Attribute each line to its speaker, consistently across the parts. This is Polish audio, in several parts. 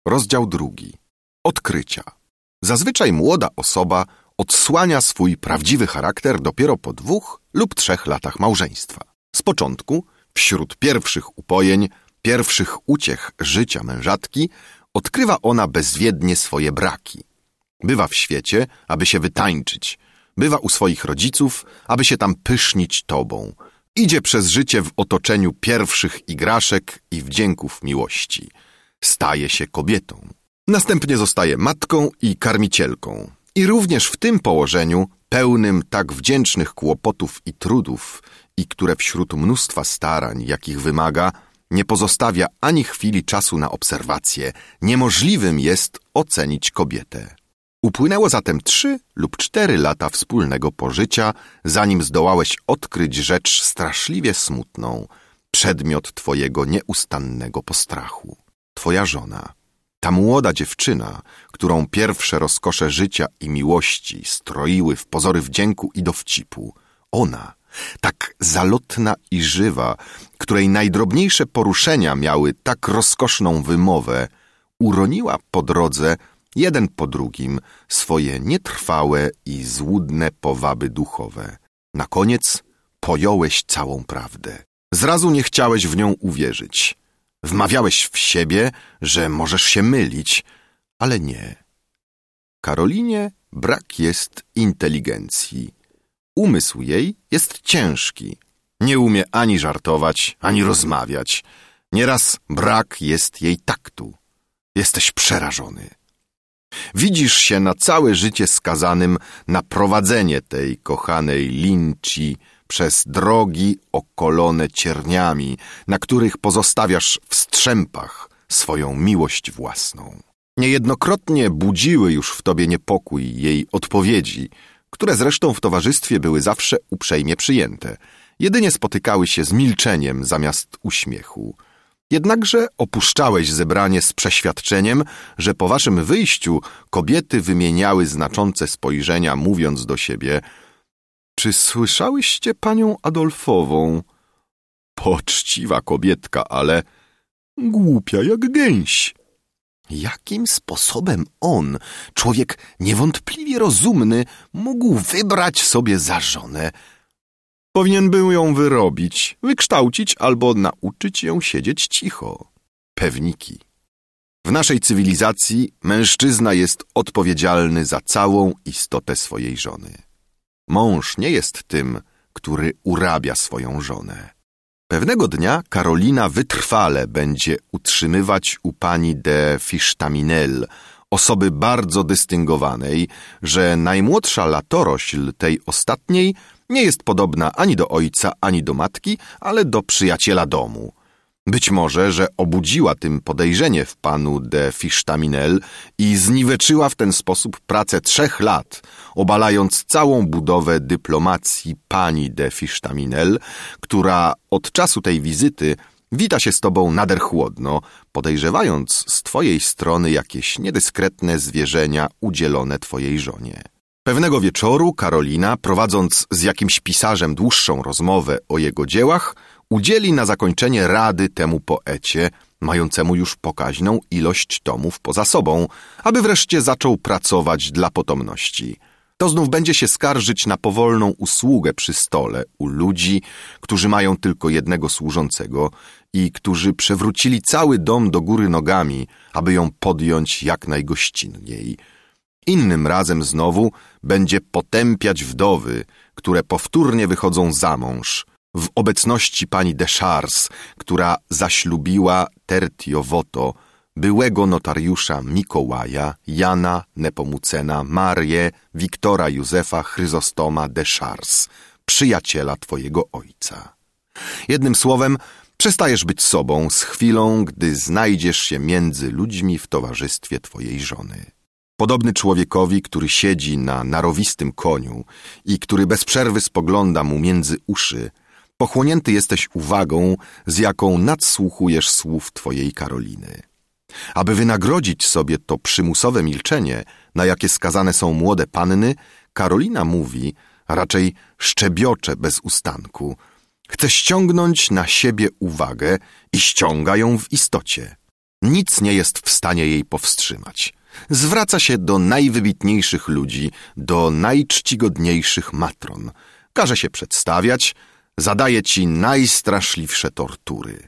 Speaker 1: Rozdział 2. Odkrycia. Zazwyczaj młoda osoba odsłania swój prawdziwy charakter dopiero po 2 lub 3 latach małżeństwa. Z początku, wśród pierwszych upojeń, pierwszych uciech życia mężatki, odkrywa ona bezwiednie swoje braki. Bywa w świecie, aby się wytańczyć. Bywa u swoich rodziców, aby się tam pysznić tobą. Idzie przez życie w otoczeniu pierwszych igraszek i wdzięków miłości. Staje się kobietą. Następnie zostaje matką i karmicielką. I również w tym położeniu, pełnym tak wdzięcznych kłopotów i trudów, i które wśród mnóstwa starań, jakich wymaga, nie pozostawia ani chwili czasu na obserwację, niemożliwym jest ocenić kobietę. Upłynęło zatem 3 lub 4 lata wspólnego pożycia, zanim zdołałeś odkryć rzecz straszliwie smutną, przedmiot twojego nieustannego postrachu. Twoja żona, ta młoda dziewczyna, którą pierwsze rozkosze życia i miłości stroiły w pozory wdzięku i dowcipu, ona, tak zalotna i żywa, której najdrobniejsze poruszenia miały tak rozkoszną wymowę, uroniła po drodze jeden po drugim swoje nietrwałe i złudne powaby duchowe. Na koniec pojąłeś całą prawdę. Zrazu nie chciałeś w nią uwierzyć. Wmawiałeś w siebie, że możesz się mylić, ale nie. Karolinie brak jest inteligencji. Umysł jej jest ciężki. Nie umie ani żartować, ani rozmawiać. Nieraz brak jest jej taktu. Jesteś przerażony. Widzisz się na całe życie skazanym na prowadzenie tej kochanej Linci przez drogi okolone cierniami, na których pozostawiasz w strzępach swoją miłość własną. Niejednokrotnie budziły już w tobie niepokój jej odpowiedzi, które zresztą w towarzystwie były zawsze uprzejmie przyjęte. Jedynie spotykały się z milczeniem zamiast uśmiechu. Jednakże opuszczałeś zebranie z przeświadczeniem, że po waszym wyjściu kobiety wymieniały znaczące spojrzenia, mówiąc do siebie: czy słyszałyście panią Adolfową? Poczciwa kobietka, ale głupia jak gęś. Jakim sposobem on, człowiek niewątpliwie rozumny, mógł wybrać sobie za żonę? Powinien był ją wyrobić, wykształcić albo nauczyć ją siedzieć cicho. Pewniki. W naszej cywilizacji mężczyzna jest odpowiedzialny za całą istotę swojej żony. Mąż nie jest tym, który urabia swoją żonę. Pewnego dnia Karolina wytrwale będzie utrzymywać u pani de Fisztaminel, osoby bardzo dystyngowanej, że najmłodsza latorośl tej ostatniej nie jest podobna ani do ojca, ani do matki, ale do przyjaciela domu. Być może, że obudziła tym podejrzenie w panu de Fisztaminel i zniweczyła w ten sposób pracę 3 lat, obalając całą budowę dyplomacji pani de Fisztaminel, która od czasu tej wizyty wita się z tobą nader chłodno, podejrzewając z twojej strony jakieś niedyskretne zwierzenia udzielone twojej żonie. Pewnego wieczoru Karolina, prowadząc z jakimś pisarzem dłuższą rozmowę o jego dziełach, udzieli na zakończenie rady temu poecie, mającemu już pokaźną ilość tomów poza sobą, aby wreszcie zaczął pracować dla potomności. To znów będzie się skarżyć na powolną usługę przy stole u ludzi, którzy mają tylko jednego służącego i którzy przewrócili cały dom do góry nogami, aby ją podjąć jak najgościnniej. Innym razem znowu będzie potępiać wdowy, które powtórnie wychodzą za mąż, w obecności pani de Chartres, która zaślubiła Tertio Voto, byłego notariusza Mikołaja, Jana Nepomucena, Marię, Wiktora Józefa Chryzostoma de Chartres, przyjaciela twojego ojca. Jednym słowem, przestajesz być sobą z chwilą, gdy znajdziesz się między ludźmi w towarzystwie twojej żony. Podobny człowiekowi, który siedzi na narowistym koniu i który bez przerwy spogląda mu między uszy, pochłonięty jesteś uwagą, z jaką nadsłuchujesz słów twojej Karoliny. Aby wynagrodzić sobie to przymusowe milczenie, na jakie skazane są młode panny, Karolina mówi, a raczej szczebiocze bez ustanku. Chce ściągnąć na siebie uwagę i ściąga ją w istocie. Nic nie jest w stanie jej powstrzymać. Zwraca się do najwybitniejszych ludzi, do najczcigodniejszych matron. Każe się przedstawiać, zadaje ci najstraszliwsze tortury.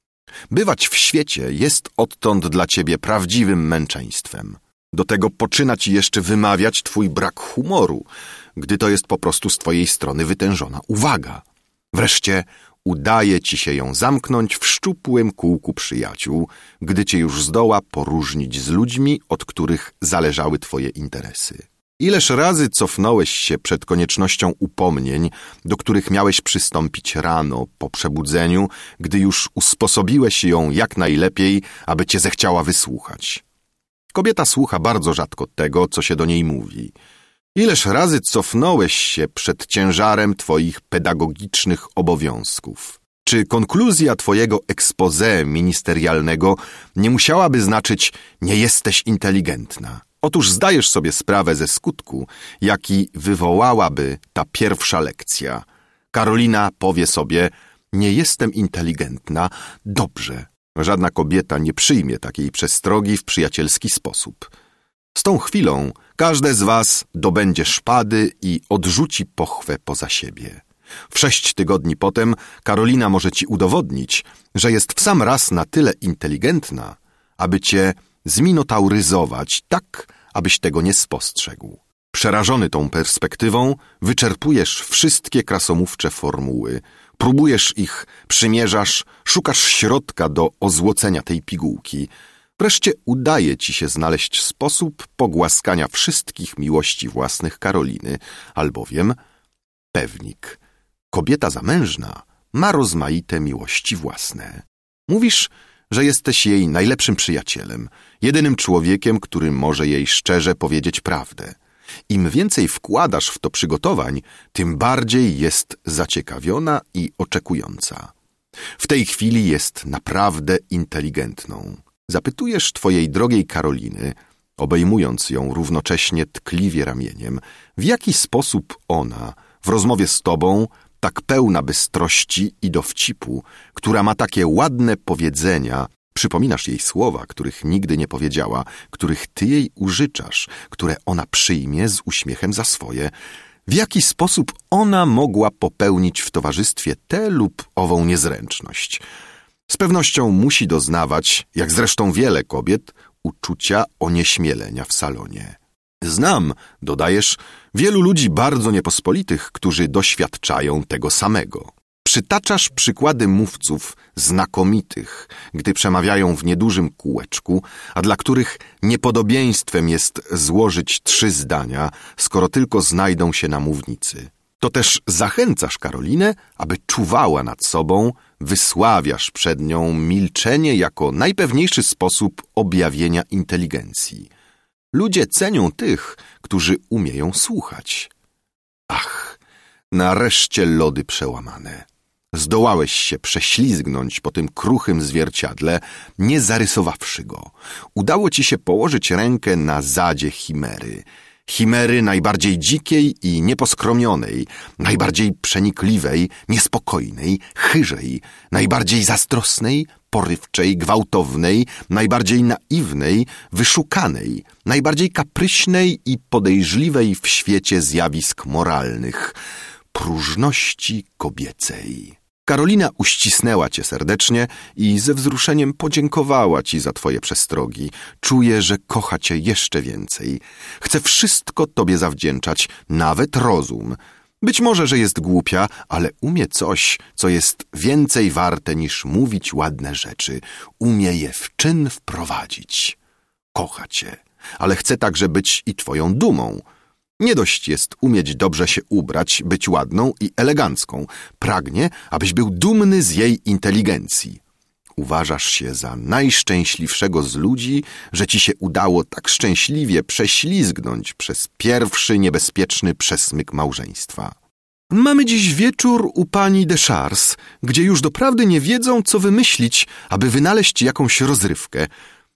Speaker 1: Bywać w świecie jest odtąd dla ciebie prawdziwym męczeństwem. Do tego poczyna ci jeszcze wymawiać twój brak humoru, gdy to jest po prostu z twojej strony wytężona uwaga. Wreszcie udaje ci się ją zamknąć w szczupłym kółku przyjaciół, gdy cię już zdoła poróżnić z ludźmi, od których zależały twoje interesy. Ileż razy cofnąłeś się przed koniecznością upomnień, do których miałeś przystąpić rano, po przebudzeniu, gdy już usposobiłeś ją jak najlepiej, aby cię zechciała wysłuchać. Kobieta słucha bardzo rzadko tego, co się do niej mówi. Ileż razy cofnąłeś się przed ciężarem twoich pedagogicznych obowiązków? Czy konkluzja twojego exposé ministerialnego nie musiałaby znaczyć nie jesteś inteligentna? Otóż zdajesz sobie sprawę ze skutku, jaki wywołałaby ta pierwsza lekcja. Karolina powie sobie, nie jestem inteligentna, dobrze. Żadna kobieta nie przyjmie takiej przestrogi w przyjacielski sposób. Z tą chwilą każde z was dobędzie szpady i odrzuci pochwę poza siebie. W 6 tygodni potem Karolina może ci udowodnić, że jest w sam raz na tyle inteligentna, aby cię zminotauryzować tak, abyś tego nie spostrzegł. Przerażony tą perspektywą, wyczerpujesz wszystkie krasomówcze formuły, próbujesz ich, przymierzasz, szukasz środka do ozłocenia tej pigułki. Wreszcie udaje ci się znaleźć sposób pogłaskania wszystkich miłości własnych Karoliny, albowiem, pewnik, kobieta zamężna ma rozmaite miłości własne. Mówisz, że jesteś jej najlepszym przyjacielem, jedynym człowiekiem, który może jej szczerze powiedzieć prawdę. Im więcej wkładasz w to przygotowań, tym bardziej jest zaciekawiona i oczekująca. W tej chwili jest naprawdę inteligentną. Zapytujesz twojej drogiej Karoliny, obejmując ją równocześnie tkliwie ramieniem, w jaki sposób ona w rozmowie z tobą, tak pełna bystrości i dowcipu, która ma takie ładne powiedzenia, przypominasz jej słowa, których nigdy nie powiedziała, których ty jej użyczasz, które ona przyjmie z uśmiechem za swoje, w jaki sposób ona mogła popełnić w towarzystwie tę lub ową niezręczność. Z pewnością musi doznawać, jak zresztą wiele kobiet, uczucia onieśmielenia w salonie. Znam, dodajesz, wielu ludzi bardzo niepospolitych, którzy doświadczają tego samego. Przytaczasz przykłady mówców znakomitych, gdy przemawiają w niedużym kółeczku, a dla których niepodobieństwem jest złożyć 3 zdania, skoro tylko znajdą się na mównicy. To też zachęcasz Karolinę, aby czuwała nad sobą, wysławiasz przed nią milczenie jako najpewniejszy sposób objawienia inteligencji. Ludzie cenią tych, którzy umieją słuchać. Ach, nareszcie lody przełamane. Zdołałeś się prześlizgnąć po tym kruchym zwierciadle, nie zarysowawszy go. Udało ci się położyć rękę na zadzie chimery. Chimery najbardziej dzikiej i nieposkromionej, najbardziej przenikliwej, niespokojnej, chyżej, najbardziej zazdrosnej, porywczej, gwałtownej, najbardziej naiwnej, wyszukanej, najbardziej kapryśnej i podejrzliwej w świecie zjawisk moralnych, próżności kobiecej. Karolina uścisnęła cię serdecznie i ze wzruszeniem podziękowała ci za twoje przestrogi. Czuje, że kocha cię jeszcze więcej. Chce wszystko tobie zawdzięczać, nawet rozum. Być może, że jest głupia, ale umie coś, co jest więcej warte niż mówić ładne rzeczy. Umie je w czyn wprowadzić. Kocha cię, ale chce także być i twoją dumą. Nie dość jest umieć dobrze się ubrać, być ładną i elegancką. Pragnie, abyś był dumny z jej inteligencji. Uważasz się za najszczęśliwszego z ludzi, że ci się udało tak szczęśliwie prześlizgnąć przez pierwszy niebezpieczny przesmyk małżeństwa. Mamy dziś wieczór u pani de Chars, gdzie już doprawdy nie wiedzą, co wymyślić, aby wynaleźć jakąś rozrywkę.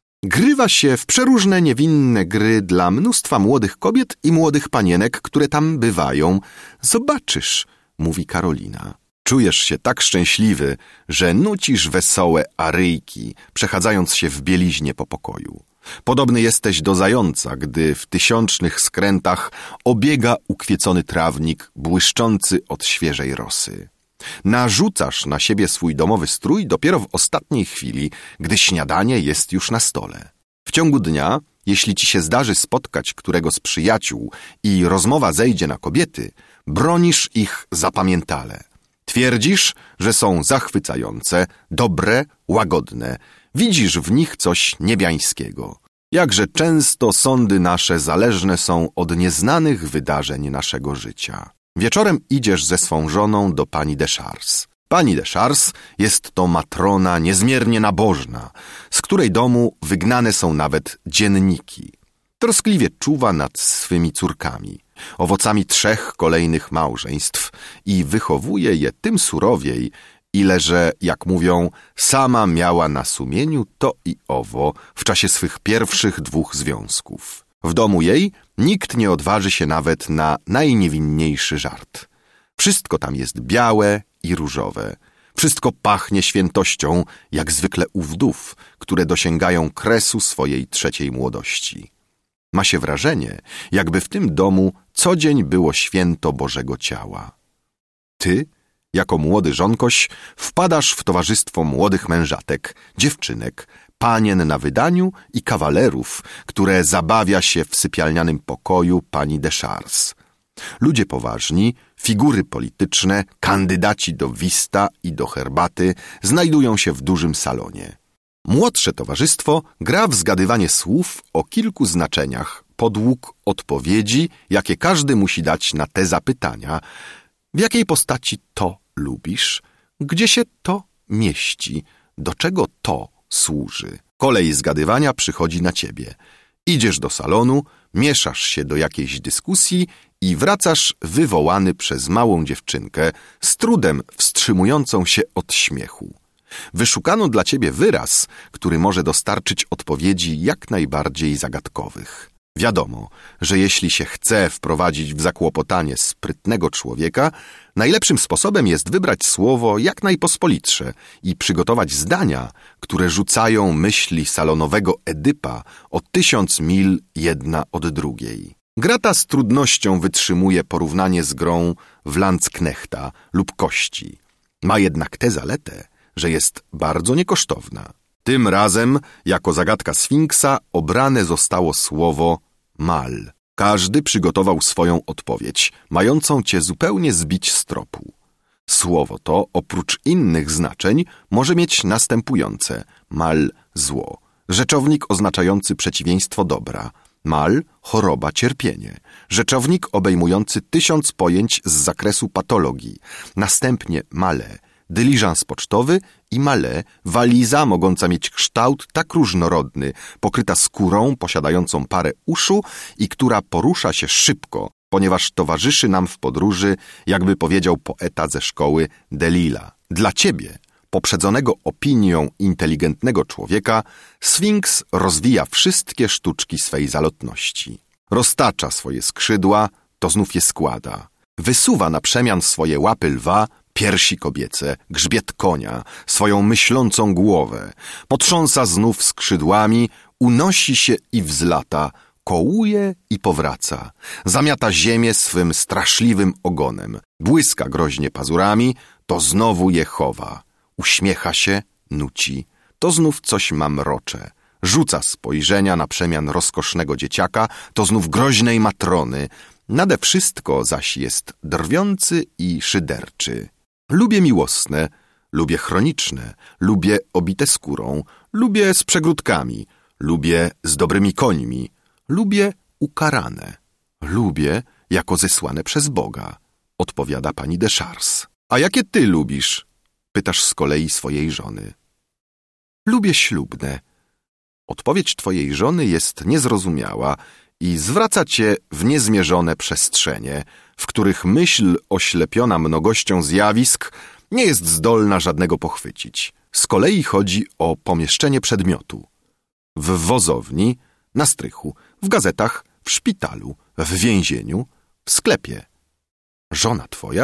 Speaker 1: Grywa się w przeróżne niewinne gry dla mnóstwa młodych kobiet i młodych panienek, które tam bywają. Zobaczysz, mówi Karolina. Czujesz się tak szczęśliwy, że nucisz wesołe aryjki, przechadzając się w bieliźnie po pokoju. Podobny jesteś do zająca, gdy w tysiącznych skrętach obiega ukwiecony trawnik, błyszczący od świeżej rosy. Narzucasz na siebie swój domowy strój dopiero w ostatniej chwili, gdy śniadanie jest już na stole. W ciągu dnia, jeśli ci się zdarzy spotkać którego z przyjaciół i rozmowa zejdzie na kobiety, bronisz ich zapamiętale. Twierdzisz, że są zachwycające, dobre, łagodne. Widzisz w nich coś niebiańskiego. Jakże często sądy nasze zależne są od nieznanych wydarzeń naszego życia. Wieczorem idziesz ze swą żoną do pani de Chartres. Pani de Chartres jest to matrona niezmiernie nabożna, z której domu wygnane są nawet dzienniki. Troskliwie czuwa nad swymi córkami, owocami 3 kolejnych małżeństw i wychowuje je tym surowiej, ile że, jak mówią, sama miała na sumieniu to i owo w czasie swych pierwszych 2 związków. W domu jej nikt nie odważy się nawet na najniewinniejszy żart. Wszystko tam jest białe i różowe. Wszystko pachnie świętością, jak zwykle u wdów, które dosięgają kresu swojej 3. młodości. Ma się wrażenie, jakby w tym domu co dzień było święto Bożego Ciała. Ty, jako młody żonkoś, wpadasz w towarzystwo młodych mężatek, dziewczynek, panien na wydaniu i kawalerów, które zabawia się w sypialnianym pokoju pani de Chartres. Ludzie poważni, figury polityczne, kandydaci do wista i do herbaty znajdują się w dużym salonie. Młodsze towarzystwo gra w zgadywanie słów o kilku znaczeniach, podług odpowiedzi, jakie każdy musi dać na te zapytania. W jakiej postaci to lubisz? Gdzie się to mieści? Do czego to służy? Kolej zgadywania przychodzi na ciebie. Idziesz do salonu, mieszasz się do jakiejś dyskusji i wracasz wywołany przez małą dziewczynkę, z trudem wstrzymującą się od śmiechu. Wyszukano dla ciebie wyraz, który może dostarczyć odpowiedzi jak najbardziej zagadkowych. Wiadomo, że jeśli się chce wprowadzić w zakłopotanie sprytnego człowieka, najlepszym sposobem jest wybrać słowo jak najpospolitsze i przygotować zdania, które rzucają myśli salonowego Edypa o 1000 mil jedna od drugiej. Gra ta z trudnością wytrzymuje porównanie z grą w Landsknechta lub Kości. Ma jednak tę zaletę, że jest bardzo niekosztowna. Tym razem, jako zagadka Sfinksa, obrane zostało słowo mal. Każdy przygotował swoją odpowiedź, mającą cię zupełnie zbić z tropu. Słowo to, oprócz innych znaczeń, może mieć następujące: mal – zło, rzeczownik oznaczający przeciwieństwo dobra, mal – choroba, cierpienie, rzeczownik obejmujący 1000 pojęć z zakresu patologii, następnie male – dyliżans pocztowy i male, waliza mogąca mieć kształt tak różnorodny, pokryta skórą posiadającą parę uszu i która porusza się szybko, ponieważ towarzyszy nam w podróży, jakby powiedział poeta ze szkoły Delila. Dla ciebie, poprzedzonego opinią inteligentnego człowieka, Sfinks rozwija wszystkie sztuczki swej zalotności. Roztacza swoje skrzydła, to znów je składa. Wysuwa na przemian swoje łapy lwa, piersi kobiece, grzbiet konia, swoją myślącą głowę, potrząsa znów skrzydłami, unosi się i wzlata, kołuje i powraca, zamiata ziemię swym straszliwym ogonem, błyska groźnie pazurami, to znowu je chowa, uśmiecha się, nuci, to znów coś mamrocze, rzuca spojrzenia na przemian rozkosznego dzieciaka, to znów groźnej matrony, nade wszystko zaś jest drwiący i szyderczy. Lubię miłosne, lubię chroniczne, lubię obite skórą, lubię z przegródkami, lubię z dobrymi końmi, lubię ukarane, lubię jako zesłane przez Boga, odpowiada pani de Chartres. A jakie ty lubisz? Pytasz z kolei swojej żony. Lubię ślubne. Odpowiedź twojej żony jest niezrozumiała i zwraca cię w niezmierzone przestrzenie, w których myśl oślepiona mnogością zjawisk nie jest zdolna żadnego pochwycić. Z kolei chodzi o pomieszczenie przedmiotu. W wozowni, na strychu, w gazetach, w szpitalu, w więzieniu, w sklepie. Żona twoja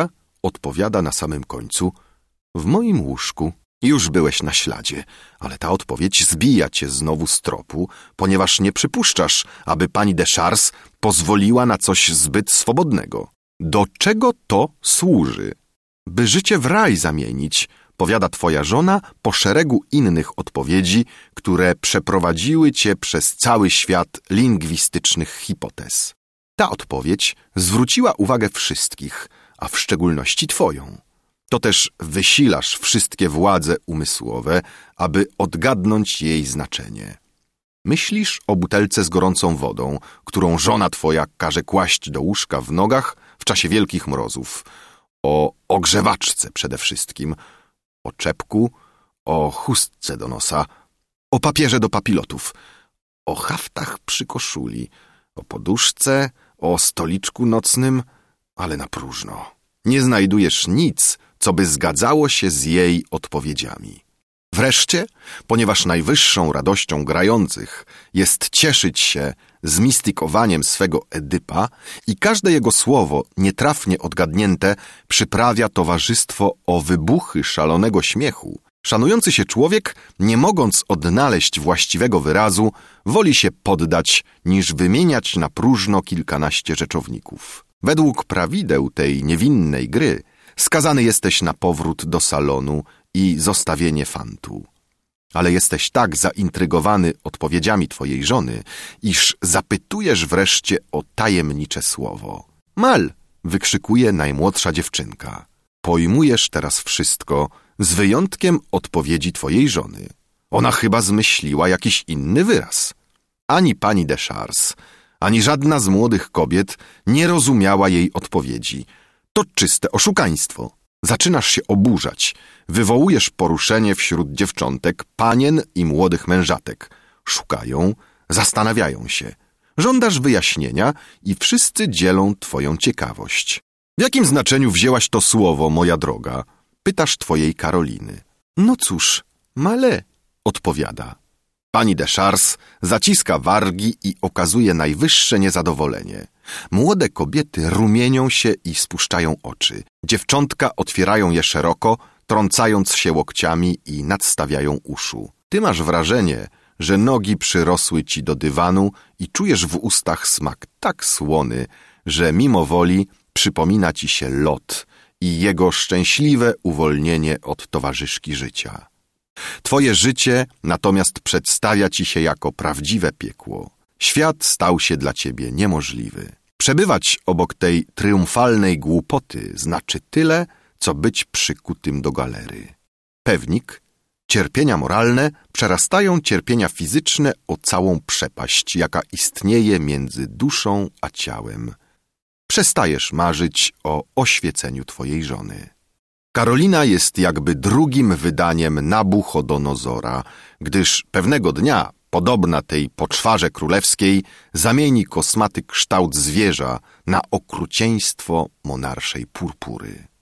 Speaker 1: odpowiada na samym końcu: w moim łóżku. Już byłeś na śladzie, ale ta odpowiedź zbija cię znowu z tropu, ponieważ nie przypuszczasz, aby pani de Chartres pozwoliła na coś zbyt swobodnego. Do czego to służy? By życie w raj zamienić, powiada twoja żona po szeregu innych odpowiedzi, które przeprowadziły cię przez cały świat lingwistycznych hipotez. Ta odpowiedź zwróciła uwagę wszystkich, a w szczególności twoją. To też wysilasz wszystkie władze umysłowe, aby odgadnąć jej znaczenie. Myślisz o butelce z gorącą wodą, którą żona twoja każe kłaść do łóżka w nogach w czasie wielkich mrozów, o ogrzewaczce przede wszystkim, o czepku, o chustce do nosa, o papierze do papilotów, o haftach przy koszuli, o poduszce, o stoliczku nocnym, ale na próżno. Nie znajdujesz nic, co by zgadzało się z jej odpowiedziami. Wreszcie, ponieważ najwyższą radością grających jest cieszyć się zmistykowaniem swego Edypa i każde jego słowo nietrafnie odgadnięte przyprawia towarzystwo o wybuchy szalonego śmiechu, szanujący się człowiek, nie mogąc odnaleźć właściwego wyrazu, woli się poddać, niż wymieniać na próżno kilkanaście rzeczowników. Według prawideł tej niewinnej gry skazany jesteś na powrót do salonu i zostawienie fantu. Ale jesteś tak zaintrygowany odpowiedziami twojej żony, iż zapytujesz wreszcie o tajemnicze słowo. Mal! Wykrzykuje najmłodsza dziewczynka. Pojmujesz teraz wszystko, z wyjątkiem odpowiedzi twojej żony. Ona chyba zmyśliła jakiś inny wyraz. Ani pani de Chartres, ani żadna z młodych kobiet nie rozumiała jej odpowiedzi. To czyste oszukaństwo. Zaczynasz się oburzać. Wywołujesz poruszenie wśród dziewczątek, panien i młodych mężatek. Szukają, zastanawiają się. Żądasz wyjaśnienia i wszyscy dzielą twoją ciekawość. W jakim znaczeniu wzięłaś to słowo, moja droga? Pytasz twojej Karoliny. No cóż, male, odpowiada. Pani de Chartres zaciska wargi i okazuje najwyższe niezadowolenie. Młode kobiety rumienią się i spuszczają oczy. Dziewczątka otwierają je szeroko, trącając się łokciami i nadstawiają uszu. Ty masz wrażenie, że nogi przyrosły ci do dywanu i czujesz w ustach smak tak słony, że mimo woli przypomina ci się lot i jego szczęśliwe uwolnienie od towarzyszki życia. Twoje życie natomiast przedstawia ci się jako prawdziwe piekło. Świat stał się dla ciebie niemożliwy. Przebywać obok tej triumfalnej głupoty znaczy tyle, co być przykutym do galery. Pewnik, cierpienia moralne przerastają cierpienia fizyczne o całą przepaść, jaka istnieje między duszą a ciałem. Przestajesz marzyć o oświeceniu twojej żony. Karolina jest jakby drugim wydaniem Nabuchodonozora, gdyż pewnego dnia, podobna tej poczwarze królewskiej, zamieni kosmaty kształt zwierza na okrucieństwo monarszej purpury.